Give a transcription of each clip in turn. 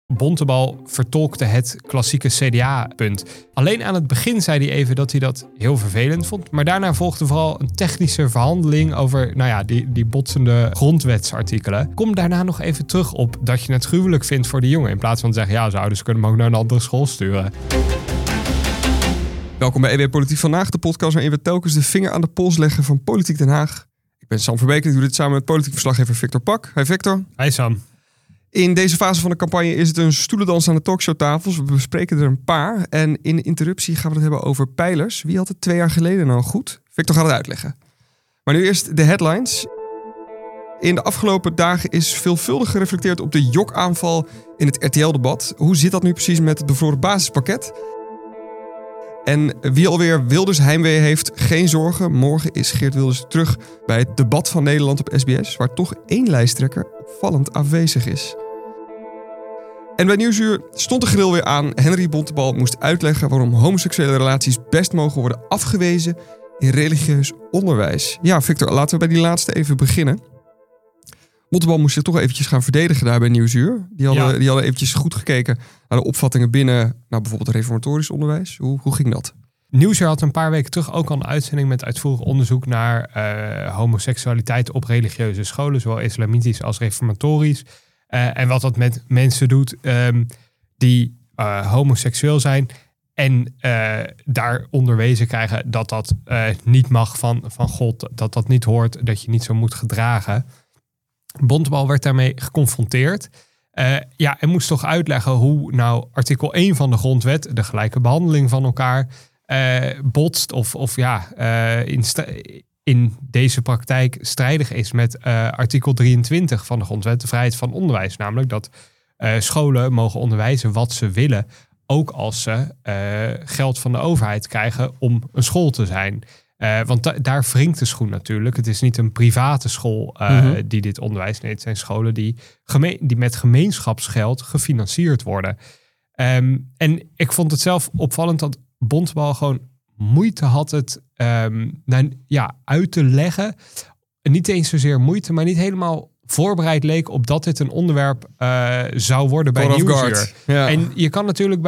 Bontebal vertolkte het klassieke CDA-punt. Alleen aan het begin zei hij even dat hij dat heel vervelend vond. Maar daarna volgde vooral een technische verhandeling over die botsende grondwetsartikelen. Kom daarna nog even terug op dat je het gruwelijk vindt voor de jongen. In plaats van te zeggen, zijn ouders kunnen hem ook naar een andere school sturen. Welkom bij EW Politiek Vandaag, de podcast waarin we telkens de vinger aan de pols leggen van Politiek Den Haag. Ik ben Sam Verbeek en ik doe dit samen met politiek verslaggever Victor Pak. Hi Victor. Hi Sam. In deze fase van de campagne is het een stoelendans aan de talkshowtafels. We bespreken er een paar. En in de interruptie gaan we het hebben over pijlers. Wie had het 2 jaar geleden nou goed? Victor gaat het uitleggen. Maar nu eerst de headlines. In de afgelopen dagen is veelvuldig gereflecteerd op de jokaanval in het RTL-debat. Hoe zit dat nu precies met het bevroren basispakket? En wie alweer Wilders heimwee heeft, geen zorgen. Morgen is Geert Wilders terug bij het debat van Nederland op SBS, waar toch 1 lijsttrekker opvallend afwezig is. En bij Nieuwsuur stond de grill weer aan. Henry Bontebal moest uitleggen waarom homoseksuele relaties best mogen worden afgewezen in religieus onderwijs. Ja, Victor, laten we bij die laatste even beginnen. Bontebal moest zich toch eventjes gaan verdedigen daar bij Nieuwsuur. Die hadden eventjes goed gekeken naar de opvattingen binnen bijvoorbeeld het reformatorisch onderwijs. Hoe ging dat? Nieuwsuur had een paar weken terug ook al een uitzending met uitvoerig onderzoek naar homoseksualiteit op religieuze scholen, zowel islamitisch als reformatorisch. En wat dat met mensen doet die homoseksueel zijn en daar onderwezen krijgen dat dat niet mag van God, dat dat niet hoort, dat je niet zo moet gedragen. Bontebal werd daarmee geconfronteerd. En moest toch uitleggen hoe nou artikel 1 van de grondwet, de gelijke behandeling van elkaar, botst in deze praktijk strijdig is met artikel 23 van de grondwet, de vrijheid van onderwijs. Namelijk dat scholen mogen onderwijzen wat ze willen, ook als ze geld van de overheid krijgen om een school te zijn. Want daar wringt de schoen natuurlijk. Het is niet een private school die dit onderwijst. Nee, het zijn scholen die met gemeenschapsgeld gefinancierd worden. En ik vond het zelf opvallend dat Bontebal gewoon moeite had het uit te leggen. Niet eens zozeer moeite, maar niet helemaal voorbereid leek op dat dit een onderwerp zou worden bij Nieuwsuur. Ja. En je kan natuurlijk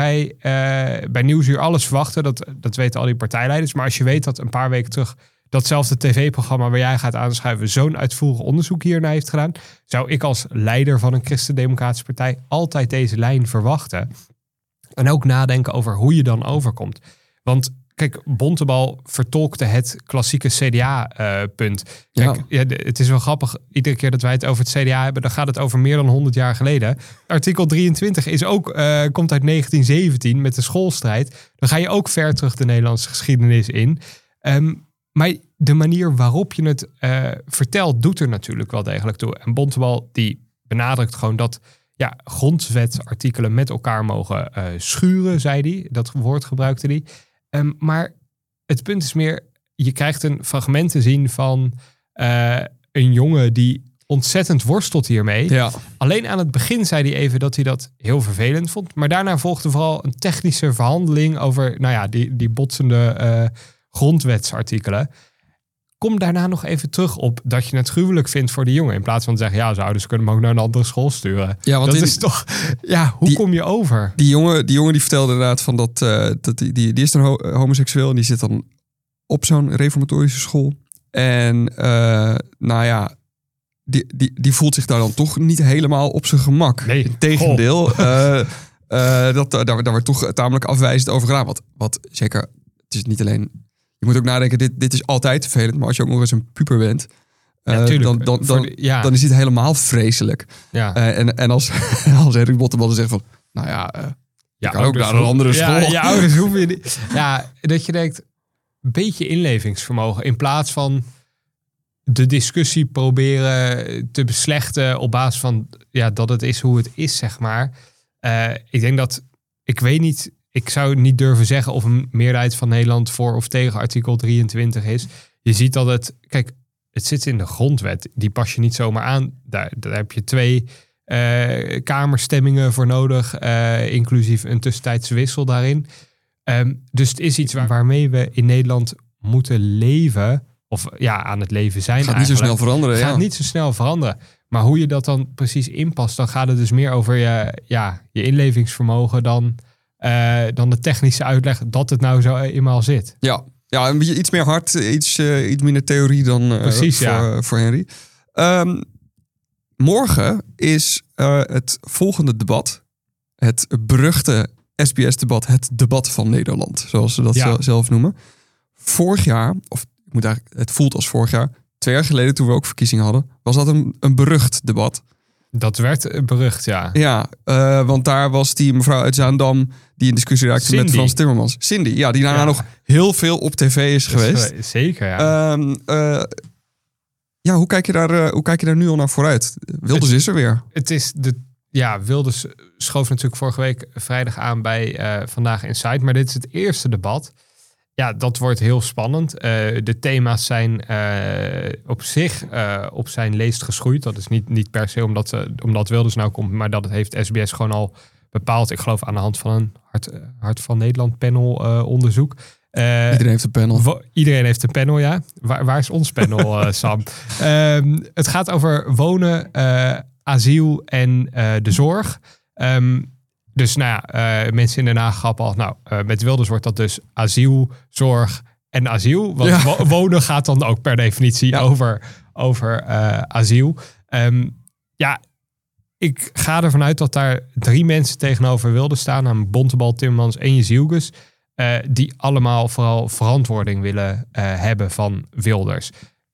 bij Nieuwsuur alles verwachten. Dat weten al die partijleiders. Maar als je weet dat een paar weken terug datzelfde tv-programma waar jij gaat aanschuiven zo'n uitvoerig onderzoek hiernaar heeft gedaan, zou ik als leider van een christendemocratische partij altijd deze lijn verwachten. En ook nadenken over hoe je dan overkomt. Want kijk, Bontebal vertolkte het klassieke CDA-punt. Het is wel grappig. Iedere keer dat wij het over het CDA hebben, dan gaat het over meer dan 100 jaar geleden. Artikel 23 is ook, komt uit 1917 met de schoolstrijd. Dan ga je ook ver terug de Nederlandse geschiedenis in. Maar de manier waarop je het vertelt, doet er natuurlijk wel degelijk toe. En Bontebal die benadrukt gewoon dat grondwetsartikelen met elkaar mogen schuren, zei hij. Dat woord gebruikte hij. Maar het punt is meer, je krijgt een fragment te zien van een jongen die ontzettend worstelt hiermee. Ja. Alleen aan het begin zei hij even dat hij dat heel vervelend vond. Maar daarna volgde vooral een technische verhandeling over die botsende grondwetsartikelen. Kom daarna nog even terug op dat je het gruwelijk vindt voor de jongen. In plaats van te zeggen, zijn ouders kunnen hem ook naar een andere school sturen. Ja, want dat is toch, hoe kom je over? Die jongen die vertelde inderdaad van dat die is dan homoseksueel en die zit dan op zo'n reformatorische school. En die voelt zich daar dan toch niet helemaal op zijn gemak. Nee. Integendeel, daar wordt toch tamelijk afwijzend over gedaan. Wat zeker, het is niet alleen. Je moet ook nadenken, dit is altijd vervelend. Maar als je ook nog eens een puber bent, dan is dit helemaal vreselijk. Ja. En als Henry Bontebal zegt van, je kan ook naar een andere school. Ja, je ouders hoeven je niet. Ja, dat je denkt, een beetje inlevingsvermogen. In plaats van de discussie proberen te beslechten op basis van dat het is hoe het is, zeg maar. Ik denk dat, ik zou niet durven zeggen of een meerderheid van Nederland voor of tegen artikel 23 is. Je ziet dat het zit in de grondwet. Die pas je niet zomaar aan. Daar heb je 2 kamerstemmingen voor nodig, inclusief een tussentijdse wissel daarin. Dus het is iets waarmee we in Nederland moeten leven, of aan het leven zijn. Gaat niet zo snel veranderen. Gaat niet zo snel veranderen. Maar hoe je dat dan precies inpast, dan gaat het dus meer over je inlevingsvermogen dan de technische uitleg dat het nou zo eenmaal zit. Ja, een beetje iets meer hard, iets minder theorie dan precies, voor Henry. Morgen is het volgende debat. Het beruchte SBS-debat. Het debat van Nederland, zoals ze dat zelf noemen. Vorig jaar, het voelt als vorig jaar, 2 jaar geleden toen we ook verkiezingen hadden, was dat een berucht debat. Dat werd berucht, ja. Ja, want daar was die mevrouw uit Zaandam die in discussie raakte met Frans Timmermans. Cindy, ja, die daarna nog heel veel op tv is geweest. Zeker, ja. Hoe kijk je daar nu al naar vooruit? Wilders is er weer. Wilders schoof natuurlijk vorige week vrijdag aan bij Vandaag Inside. Maar dit is het eerste debat. Ja, dat wordt heel spannend. De thema's zijn op zich op zijn leest geschoeid. Dat is niet per se omdat Wilders nou komt, maar dat het heeft SBS gewoon al bepaald. Ik geloof aan de hand van een Hart van Nederland panel onderzoek. Iedereen heeft een panel. Iedereen heeft een panel, ja. Waar is ons panel, Sam? Het gaat over wonen, asiel en de zorg. Dus mensen in Den Haag grappen al. Met Wilders wordt dat dus asiel, zorg en asiel. Want wonen gaat dan ook per definitie over asiel. Ik ga ervan uit dat daar 3 mensen tegenover Wilders staan. Namelijk Bontebal, Timmermans en Jezielgus. Die allemaal vooral verantwoording willen hebben van Wilders.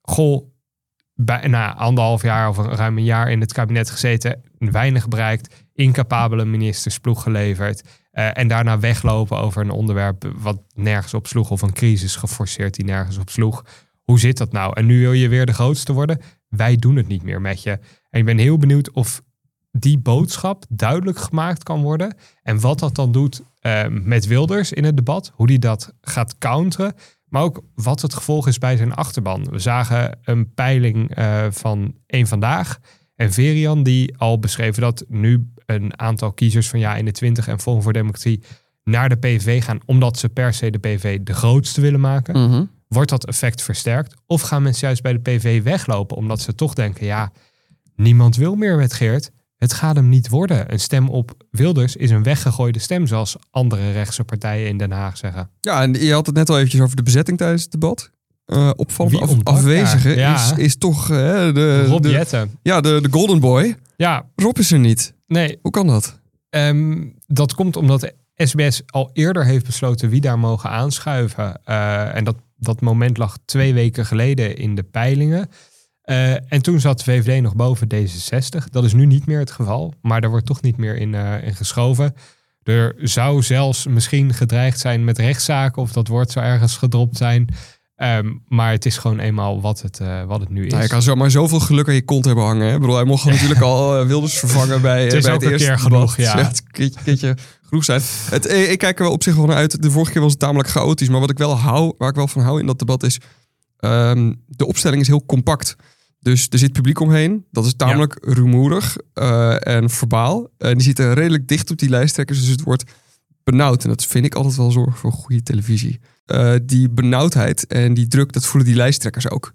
Bijna 1,5 jaar of ruim een jaar in het kabinet gezeten. Weinig bereikt. Incapabele ministersploeg geleverd. En daarna weglopen over een onderwerp wat nergens op sloeg. Of een crisis geforceerd die nergens op sloeg. Hoe zit dat nou? En nu wil je weer de grootste worden. Wij doen het niet meer met je. En ik ben heel benieuwd of die boodschap duidelijk gemaakt kan worden. En wat dat dan doet met Wilders in het debat. Hoe die dat gaat counteren. Maar ook wat het gevolg is bij zijn achterban. We zagen een peiling van Eén Vandaag. En Verian die al beschreven dat nu een aantal kiezers van Ja21 en Forum voor Democratie naar de PVV gaan. Omdat ze per se de PVV de grootste willen maken. Mm-hmm. Wordt dat effect versterkt? Of gaan mensen juist bij de PVV weglopen? Omdat ze toch denken, niemand wil meer met Geert. Het gaat hem niet worden. Een stem op Wilders is een weggegooide stem, zoals andere rechtse partijen in Den Haag zeggen. Ja, en je had het net al eventjes over de bezetting tijdens het debat. Opvallend afwezige is toch Rob Jetten. Ja, de golden boy. Ja. Rob is er niet. Nee. Hoe kan dat? Dat komt omdat SBS al eerder heeft besloten wie daar mogen aanschuiven. En dat moment lag 2 weken geleden in de peilingen. En toen zat de VVD nog boven D66. Dat is nu niet meer het geval. Maar daar wordt toch niet meer in geschoven. Er zou zelfs misschien gedreigd zijn met rechtszaken. Of dat woord zou ergens gedropt zijn. Maar het is gewoon eenmaal wat het nu is. Je kan zomaar zoveel geluk aan je kont hebben hangen. Hè? Ik bedoel, hij mocht natuurlijk al Wilders vervangen bij het eerste debat. Het is ook een keer genoeg, ja. Het keertje genoeg zijn. Ik kijk er wel op zich wel naar uit. De vorige keer was het tamelijk chaotisch. Maar waar ik wel van hou in dat debat is... de opstelling is heel compact. Dus er zit publiek omheen. Dat is tamelijk rumoerig en verbaal. En die zitten redelijk dicht op die lijsttrekkers. Dus het wordt benauwd. En dat vind ik altijd wel zorg voor goede televisie. Die benauwdheid en die druk, dat voelen die lijsttrekkers ook.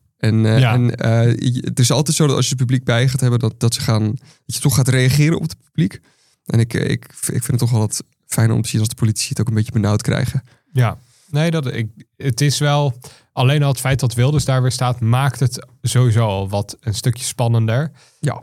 Het is altijd zo dat als je het publiek bij gaat hebben... dat je toch gaat reageren op het publiek. En ik vind het toch altijd fijn om te zien als de politici het ook een beetje benauwd krijgen. Ja, nee, het is wel... Alleen al het feit dat Wilders daar weer staat, maakt het sowieso al wat een stukje spannender. Ja.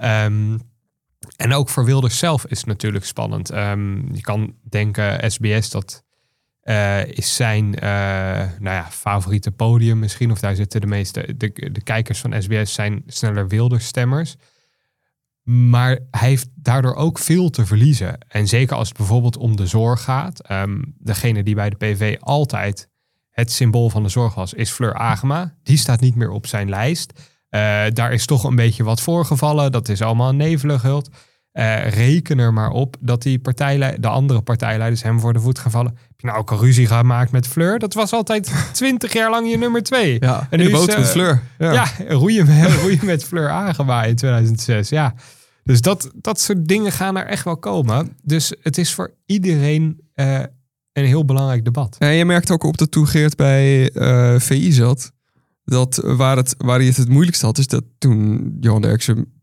En ook voor Wilders zelf is het natuurlijk spannend. Je kan denken, SBS, dat is zijn favoriete podium misschien. Of daar zitten de meeste, de kijkers van SBS zijn sneller Wilders-stemmers. Maar hij heeft daardoor ook veel te verliezen. En zeker als het bijvoorbeeld om de zorg gaat. Degene die bij de PV altijd het symbool van de zorg was, is Fleur Agema. Die staat niet meer op zijn lijst. Daar is toch een beetje wat voorgevallen. Dat is allemaal nevelig hult. Reken er maar op dat de andere partijleiders hem voor de voet gaan vallen. Heb je nou ook een ruzie gemaakt met Fleur? Dat was altijd 20 jaar lang je nummer 2. Ja, en nu boot met Fleur. Ja, roeien met Fleur Agema in 2006. Ja. Dus dat soort dingen gaan er echt wel komen. Dus het is voor iedereen een heel belangrijk debat. En je merkt ook op dat toen Geert bij VI zat, dat waar hij het moeilijkst had, is dat toen Johan Derksen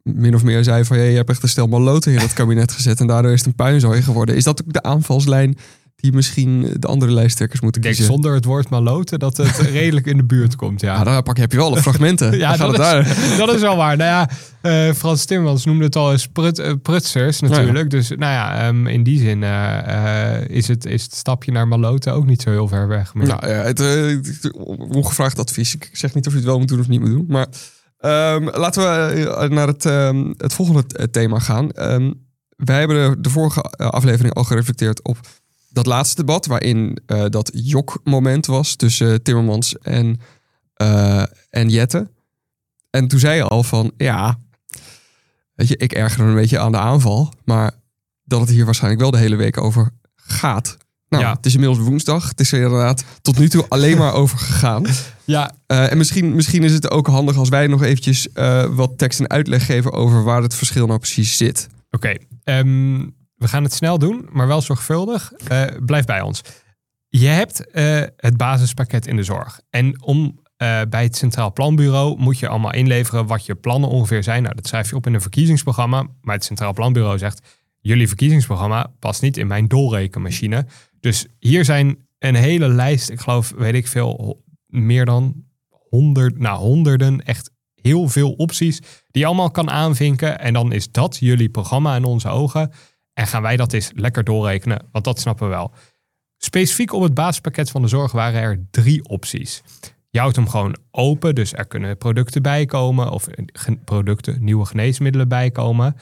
min of meer zei van... je hebt echt een stel maloten in dat kabinet gezet... en daardoor is het een puinzooi geworden. Is dat ook de aanvalslijn die misschien de andere lijsttrekkers moeten kiezen? Ik denk zonder het woord maloten dat het redelijk in de buurt komt. Ja, daar heb je wel de fragmenten. Ja, dat is wel waar. Nou ja, Frans Timmermans noemde het al eens prutsers natuurlijk. Ja. Dus nou ja, in die zin is het stapje naar maloten ook niet zo heel ver weg. Maar... Nou ja, ongevraagd advies. Ik zeg niet of je het wel moet doen of niet moet doen. Maar laten we naar het volgende thema gaan. Wij hebben de vorige aflevering al gereflecteerd op dat laatste debat, waarin dat jok-moment was tussen Timmermans en Jette. En toen zei je al van, ja, weet je, ik erger me een beetje aan de aanval, maar dat het hier waarschijnlijk wel de hele week over gaat. Nou, ja. Het is inmiddels woensdag. Het is er inderdaad tot nu toe alleen maar over gegaan. Ja. En misschien is het ook handig als wij nog eventjes wat tekst en uitleg geven over waar het verschil nou precies zit. Oké. We gaan het snel doen, maar wel zorgvuldig. Blijf bij ons. Je hebt het basispakket in de zorg. En bij het Centraal Planbureau moet je allemaal inleveren wat je plannen ongeveer zijn. Nou, dat schrijf je op in een verkiezingsprogramma. Maar het Centraal Planbureau zegt, jullie verkiezingsprogramma past niet in mijn doorrekenmachine. Dus hier zijn een hele lijst, ik geloof, weet ik veel, meer dan honderden, echt heel veel opties die je allemaal kan aanvinken. En dan is dat jullie programma in onze ogen. En gaan wij dat eens lekker doorrekenen, want dat snappen we wel. Specifiek op het basispakket van de zorg waren er 3 opties. Je houdt hem gewoon open, dus er kunnen producten bijkomen of nieuwe geneesmiddelen bijkomen.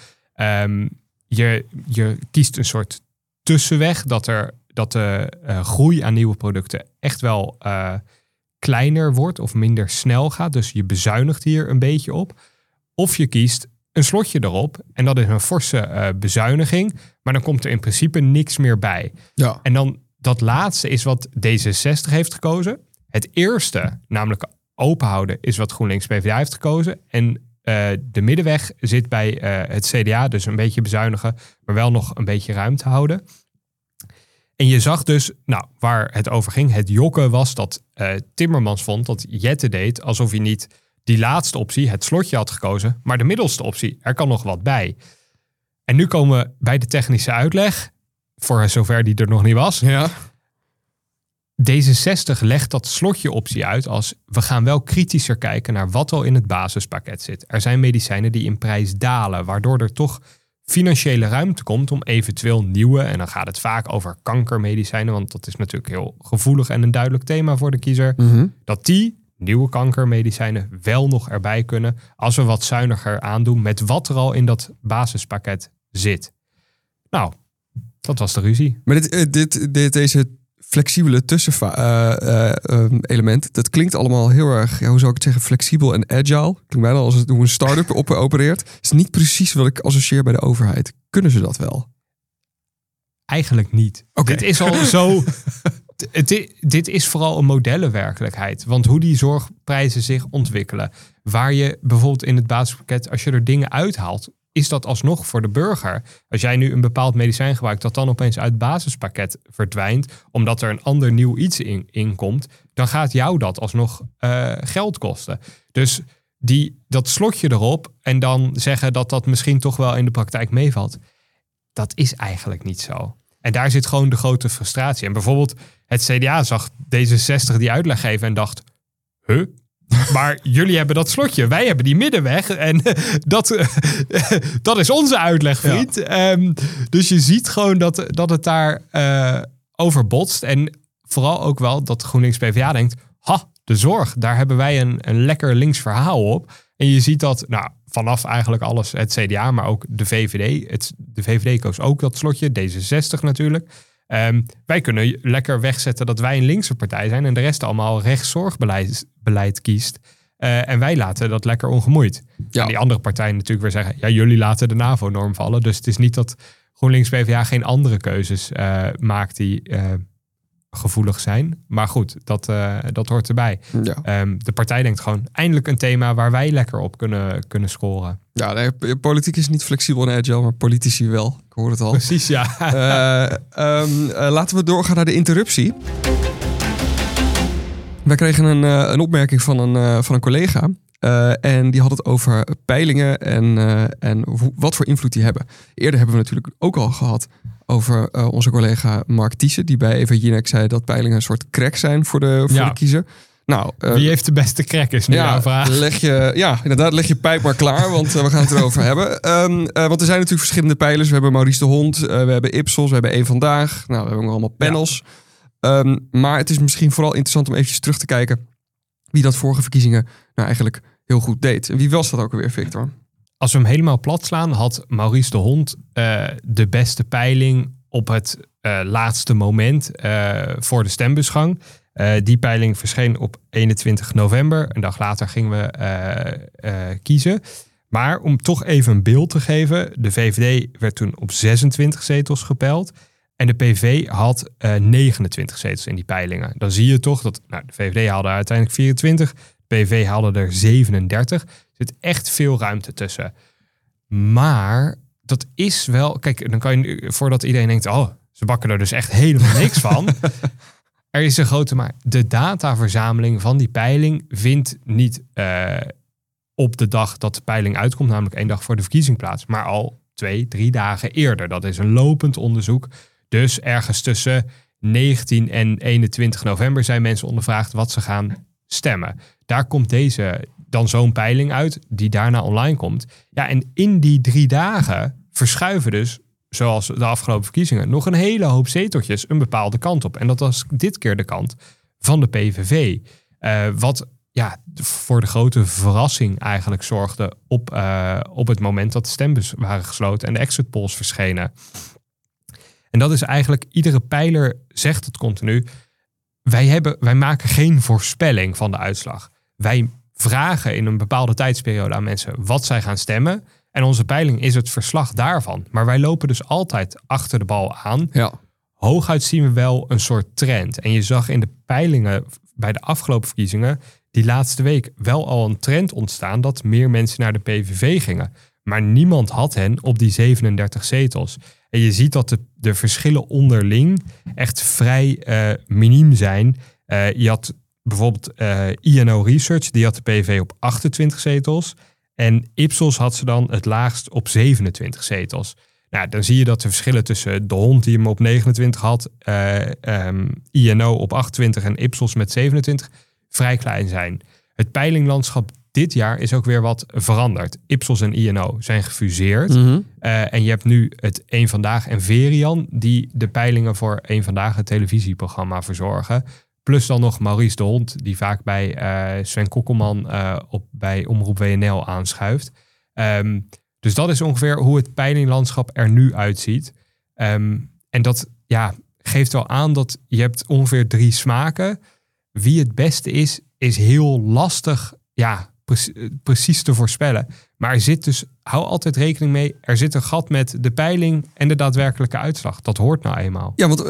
Je kiest een soort tussenweg dat de groei aan nieuwe producten echt wel kleiner wordt of minder snel gaat. Dus je bezuinigt hier een beetje op. Of je kiest een slotje erop en dat is een forse bezuiniging. Maar dan komt er in principe niks meer bij. Ja. En dan dat laatste is wat D66 heeft gekozen. Het eerste, namelijk openhouden, is wat GroenLinks PvdA heeft gekozen. En de middenweg zit bij het CDA, dus een beetje bezuinigen, maar wel nog een beetje ruimte houden. En je zag dus, waar het over ging, het jokken was dat Timmermans vond dat Jette deed alsof hij niet die laatste optie, het slotje, had gekozen, maar de middelste optie, er kan nog wat bij. En nu komen we bij de technische uitleg, voor zover die er nog niet was. Ja. D66 legt dat slotje optie uit als we gaan wel kritischer kijken naar wat al in het basispakket zit. Er zijn medicijnen die in prijs dalen, waardoor er toch financiële ruimte komt om eventueel nieuwe, en dan gaat het vaak over kankermedicijnen, want dat is natuurlijk heel gevoelig en een duidelijk thema voor de kiezer, dat die nieuwe kankermedicijnen wel nog erbij kunnen als we wat zuiniger aandoen met wat er al in dat basispakket zit. Nou, dat was de ruzie. Maar deze flexibele element, dat klinkt allemaal heel erg, hoe zou ik het zeggen, flexibel en agile. Klinkt bijna als hoe een start-up opereert. Is niet precies wat ik associeer bij de overheid. Kunnen ze dat wel? Eigenlijk niet. Okay. Dit is al zo. Dit is vooral een modellenwerkelijkheid. Want hoe die zorgprijzen zich ontwikkelen, waar je bijvoorbeeld in het basispakket, als je er dingen uithaalt, is dat alsnog voor de burger. Als jij nu een bepaald medicijn gebruikt dat dan opeens uit het basispakket verdwijnt, omdat er een ander nieuw iets in komt, dan gaat jou dat alsnog geld kosten. Dus dat slotje erop en dan zeggen dat dat misschien toch wel in de praktijk meevalt, dat is eigenlijk niet zo. En daar zit gewoon de grote frustratie. En bijvoorbeeld het CDA zag D66 die uitleg geven en dacht, maar jullie hebben dat slotje, wij hebben die middenweg en dat is onze uitleg, vriend. Ja. Dus je ziet gewoon dat het daar over botst. En vooral ook wel dat GroenLinks PvdA denkt, de zorg, daar hebben wij een lekker links verhaal op. En je ziet dat vanaf eigenlijk alles, het CDA, maar ook de VVD. De VVD koos ook dat slotje, D66 natuurlijk. Wij kunnen lekker wegzetten dat wij een linkse partij zijn en de rest allemaal rechtszorgbeleid kiest. En wij laten dat lekker ongemoeid. Ja. En die andere partijen natuurlijk weer zeggen, jullie laten de NAVO-norm vallen. Dus het is niet dat GroenLinks PvdA geen andere keuzes maakt die gevoelig zijn. Maar goed, dat hoort erbij. Ja. De partij denkt gewoon, eindelijk een thema waar wij lekker op kunnen scoren. Ja, nee, politiek is niet flexibel en agile, maar politici wel. Ik hoor het al. Precies, ja. Laten we doorgaan naar de interruptie. Wij kregen een opmerking van een collega. En die had het over peilingen en wat voor invloed die hebben. Eerder hebben we natuurlijk ook al gehad over onze collega Mark Thiessen, die bij Eva Jinek zei dat peilingen een soort crack zijn voor de kiezer. Nou, wie heeft de beste crack is nu jouw vraag. Leg je pijp maar klaar, want we gaan het erover hebben. Want er zijn natuurlijk verschillende peilers. We hebben Maurice de Hond, we hebben Ipsos, we hebben Eén Vandaag. Nou, we hebben nog allemaal panels. Ja. Maar het is misschien vooral interessant om eventjes terug te kijken wie dat vorige verkiezingen nou eigenlijk heel goed deed. En wie was dat ook alweer, Victor? Als we hem helemaal plat slaan, had Maurice de Hond de beste peiling op het laatste moment voor de stembusgang. Die peiling verscheen op 21 november. Een dag later gingen we kiezen. Maar om toch even een beeld te geven. De VVD werd toen op 26 zetels gepeild. En de PV had 29 zetels in die peilingen. Dan zie je toch dat de VVD haalde uiteindelijk 24. De PV haalde er 37. Er zit echt veel ruimte tussen. Maar dat is wel... Kijk, dan kan je voordat iedereen denkt... ze bakken er dus echt helemaal niks van... Er is een grote maar. De dataverzameling van die peiling vindt niet op de dag dat de peiling uitkomt, namelijk 1 dag voor de verkiezing plaats, maar al 2-3 dagen eerder. Dat is een lopend onderzoek. Dus ergens tussen 19 en 21 november zijn mensen ondervraagd wat ze gaan stemmen. Daar komt dan zo'n peiling uit die daarna online komt. Ja, en in die 3 dagen verschuiven dus, zoals de afgelopen verkiezingen, nog een hele hoop zeteltjes een bepaalde kant op. En dat was dit keer de kant van de PVV. Wat voor de grote verrassing eigenlijk zorgde op het moment dat de stembus waren gesloten en de exit polls verschenen. En dat is eigenlijk, iedere peiler zegt het continu. Wij maken geen voorspelling van de uitslag. Wij vragen in een bepaalde tijdsperiode aan mensen wat zij gaan stemmen. En onze peiling is het verslag daarvan. Maar wij lopen dus altijd achter de bal aan. Ja. Hooguit zien we wel een soort trend. En je zag in de peilingen bij de afgelopen verkiezingen die laatste week wel al een trend ontstaan dat meer mensen naar de PVV gingen. Maar niemand had hen op die 37 zetels. En je ziet dat de verschillen onderling echt vrij miniem zijn. Je had bijvoorbeeld INO Research, die had de PVV op 28 zetels. En Ipsos had ze dan het laagst op 27 zetels. Nou, dan zie je dat de verschillen tussen de Hond die hem op 29 had, INO op 28 en Ipsos met 27 vrij klein zijn. Het peilinglandschap dit jaar is ook weer wat veranderd. Ipsos en INO zijn gefuseerd. Mm-hmm. En je hebt nu het Eén Vandaag en Verian die de peilingen voor Eén Vandaag, het televisieprogramma, verzorgen. Plus dan nog Maurice de Hond, die vaak bij Sven Kokkelman bij Omroep WNL aanschuift. Dus dat is ongeveer hoe het peilinglandschap er nu uitziet. En dat geeft wel aan dat je hebt ongeveer 3 smaken. Wie het beste is heel lastig precies te voorspellen. Maar er zit dus, hou altijd rekening mee, er zit een gat met de peiling en de daadwerkelijke uitslag. Dat hoort nou eenmaal. Ja, want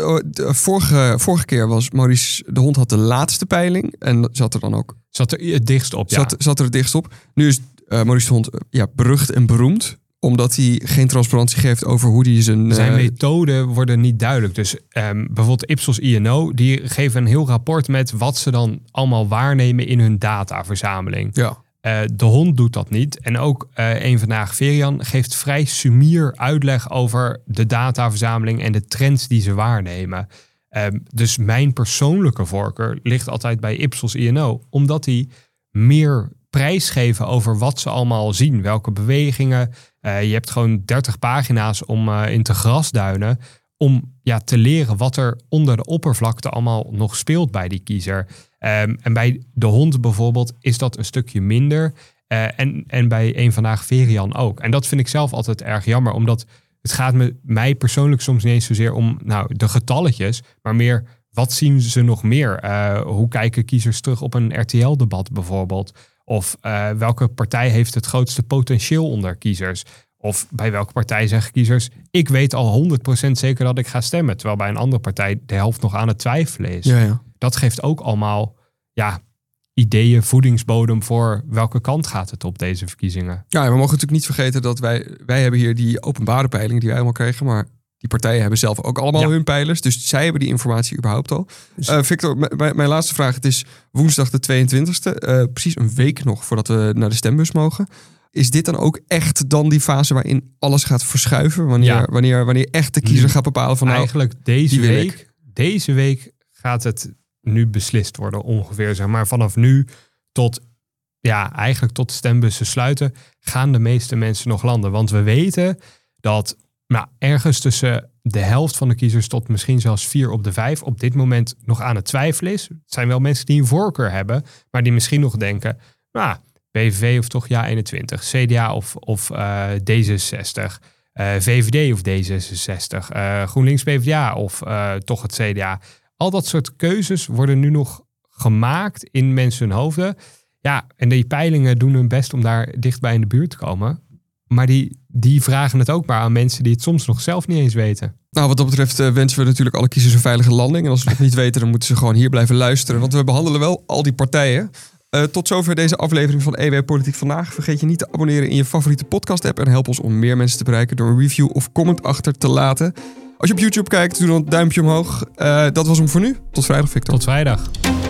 vorige keer was Maurice de Hond had de laatste peiling en zat er dan ook... Zat er het dichtst op, ja. Zat er het dichtst op. Nu is Maurice de Hond berucht en beroemd, omdat hij geen transparantie geeft over hoe hij zijn methoden worden niet duidelijk. Dus bijvoorbeeld Ipsos INO, die geven een heel rapport met wat ze dan allemaal waarnemen in hun dataverzameling. Ja. De Hond doet dat niet. En ook Eén Vandaag Verian geeft vrij sumier uitleg over de dataverzameling en de trends die ze waarnemen. Dus mijn persoonlijke voorkeur ligt altijd bij Ipsos INO, omdat die meer prijs geven over wat ze allemaal zien, welke bewegingen. Je hebt gewoon 30 pagina's om in te grasduinen om te leren wat er onder de oppervlakte allemaal nog speelt bij die kiezer. En bij de Hond bijvoorbeeld is dat een stukje minder. En bij Eén Vandaag Verian ook. En dat vind ik zelf altijd erg jammer, omdat het gaat mij persoonlijk soms niet eens zozeer om de getalletjes, maar meer wat zien ze nog meer? Hoe kijken kiezers terug op een RTL-debat bijvoorbeeld? Of welke partij heeft het grootste potentieel onder kiezers? Of bij welke partij zeggen kiezers, ik weet al 100% zeker dat ik ga stemmen. Terwijl bij een andere partij de helft nog aan het twijfelen is. Ja. Dat geeft ook allemaal ideeën, voedingsbodem voor welke kant gaat het op deze verkiezingen. Ja, we mogen natuurlijk niet vergeten dat wij hebben hier die openbare peiling die wij allemaal kregen. Maar Die partijen hebben zelf ook allemaal hun pijlers. Dus zij hebben die informatie überhaupt al. Victor, mijn laatste vraag. Het is woensdag de 22e. Precies een week nog voordat we naar de stembus mogen. Is dit dan ook echt dan die fase waarin alles gaat verschuiven? Wanneer echt de kiezer gaat bepalen van... Eigenlijk deze week gaat het nu beslist worden ongeveer. Zeg maar vanaf nu tot de stembussen sluiten... gaan de meeste mensen nog landen. Want we weten dat ergens tussen de helft van de kiezers... tot misschien zelfs 4 op de 5 op dit moment nog aan het twijfelen is. Het zijn wel mensen die een voorkeur hebben... maar die misschien nog denken... PVV of toch JA21, CDA of D66, VVD of D66, GroenLinks PvdA of toch het CDA. Al dat soort keuzes worden nu nog gemaakt in mensen hun hoofden. Ja, en die peilingen doen hun best om daar dichtbij in de buurt te komen. Maar die vragen het ook maar aan mensen die het soms nog zelf niet eens weten. Nou, wat dat betreft wensen we natuurlijk alle kiezers een veilige landing. En als ze het niet weten, dan moeten ze gewoon hier blijven luisteren. Want we behandelen wel al die partijen... Tot zover deze aflevering van EW Politiek Vandaag. Vergeet je niet te abonneren in je favoriete podcast-app... en help ons om meer mensen te bereiken door een review of comment achter te laten. Als je op YouTube kijkt, doe dan een duimpje omhoog. Dat was hem voor nu. Tot vrijdag, Victor. Tot vrijdag.